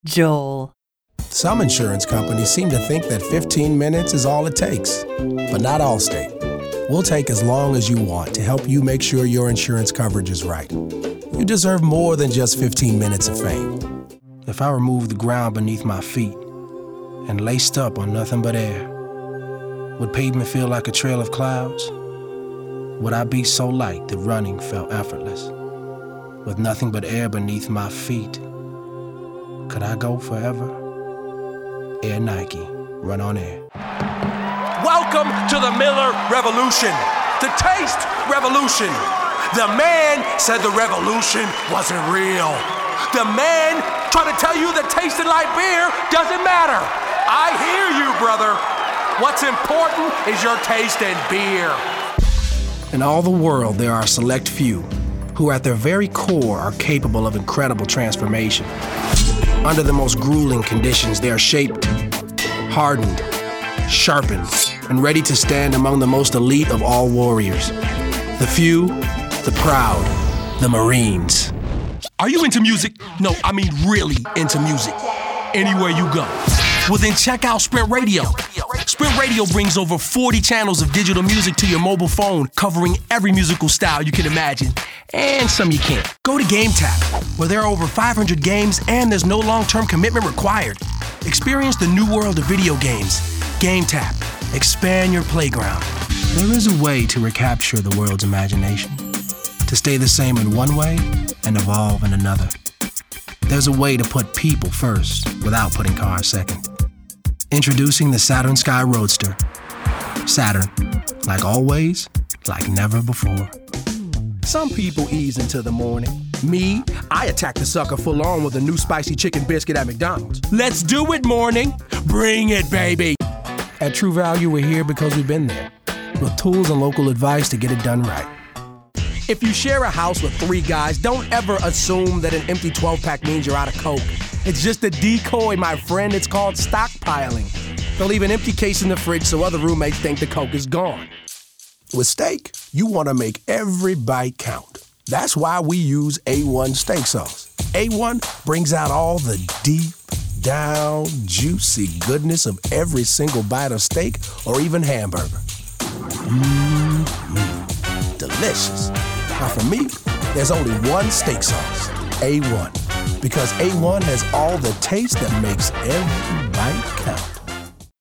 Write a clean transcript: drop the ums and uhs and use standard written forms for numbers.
Joel. Some insurance companies seem to think that 15 minutes is all it takes, but not Allstate. We'll take as long as you want to help you make sure your insurance coverage is right. You deserve more than just 15 minutes of fame. If I removed the ground beneath my feet and laced up on nothing but air, would pavement feel like a trail of clouds? Would I be so light that running felt effortless? With nothing but air beneath my feet, could I go forever? Air Nike, run on air. Welcome to the Miller Revolution, the taste revolution. The man said the revolution wasn't real. The man trying to tell you that tasting like beer doesn't matter. I hear you, brother. What's important is your taste in beer. In all the world, there are a select few who at their very core are capable of incredible transformation. Under the most grueling conditions, they are shaped, hardened, sharpened, and ready to stand among the most elite of all warriors. The few, the proud, the Marines. Are you into music? No, I mean really into music. Anywhere you go. Well, then check out Sprint Radio. Sprint Radio brings over 40 channels of digital music to your mobile phone, covering every musical style you can imagine, and some you can't. Go to GameTap, where there are over 500 games and there's no long-term commitment required. Experience the new world of video games. GameTap. Expand your playground. There is a way to recapture the world's imagination, to stay the same in one way and evolve in another. There's a way to put people first without putting cars second. Introducing the Saturn Sky Roadster. Saturn, like always, like never before. Some people ease into the morning. Me, I attack the sucker full on with a new spicy chicken biscuit at McDonald's. Let's do it, morning. Bring it, baby. At True Value, we're here because we've been there, with tools and local advice to get it done right. If you share a house with 3 guys, don't ever assume that an empty 12-pack means you're out of Coke. It's just a decoy, my friend. It's called stockpiling. They'll leave an empty case in the fridge so other roommates think the Coke is gone. With steak, you want to make every bite count. That's why we use A1 steak sauce. A1 brings out all the deep down, juicy goodness of every single bite of steak or even hamburger. Delicious. Now for me, there's only one steak sauce, A1. Because A1 has all the taste that makes every bite count.